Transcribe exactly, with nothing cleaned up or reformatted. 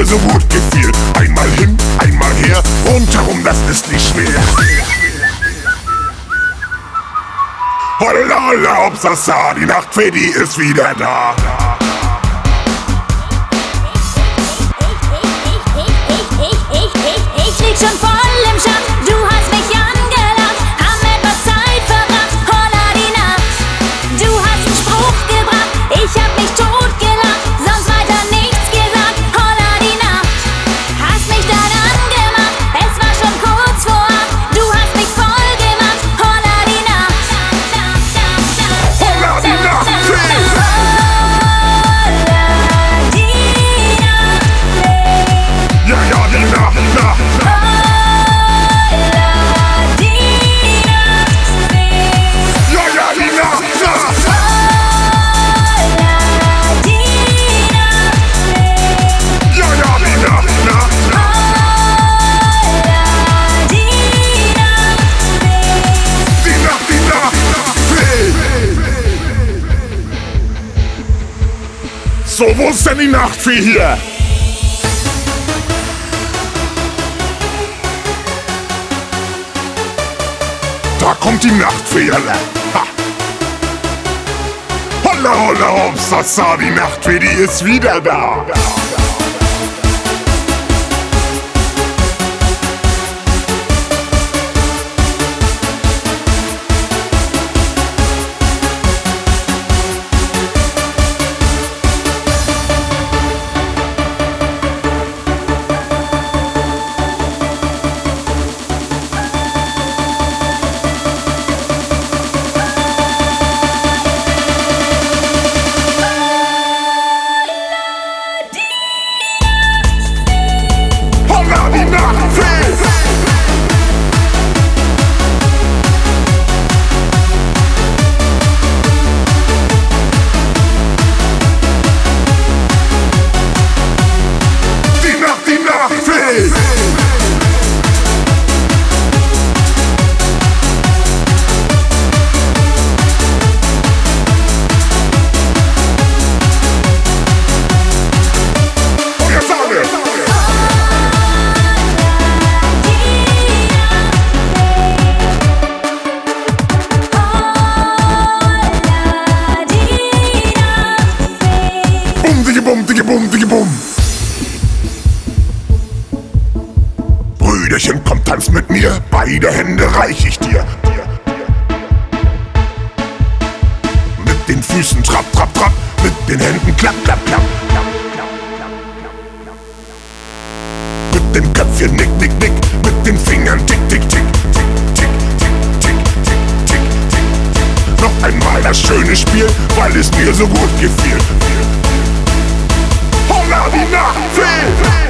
mir so gut gefiel. Einmal hin, einmal her, rundherum, das ist nicht schwer. Holla, holla, hopsasa, die Nachtfee, die ist wieder da. Ich lieg schon voll im Schacht, du hast mich angelacht, haben etwas Zeit verbracht, holla die Nacht. Du hast einen Spruch gebracht, ich hab mich totgelacht, sonst weiter nichts gesagt, holla die Nacht. Hast mich dann angemacht, es war schon kurz vor acht, du hast mich voll gemacht, holla die Nacht. Holla die Nacht, ja, ja, die Nacht, Nacht. So, wo ist denn die Nachtfee hier? Da kommt die Nachtfee, Alter. Ha. Holla, holla, hopsasa, die Nachtfee, die ist wieder da. Bum, digi bum, digi bum. Brüderchen, komm, tanz mit mir, beide Hände reich ich dir. Mit den Füßen trapp, trapp, trapp, mit den Händen klapp, klapp, klapp. Mit dem Köpfchen nick, nick, nick, mit den Fingern tick, tick, tick, tick, tick, tick, tick, tick, tick, tick. Noch einmal das schöne Spiel, weil es mir so gut gefiel. Holla die Nachtfee!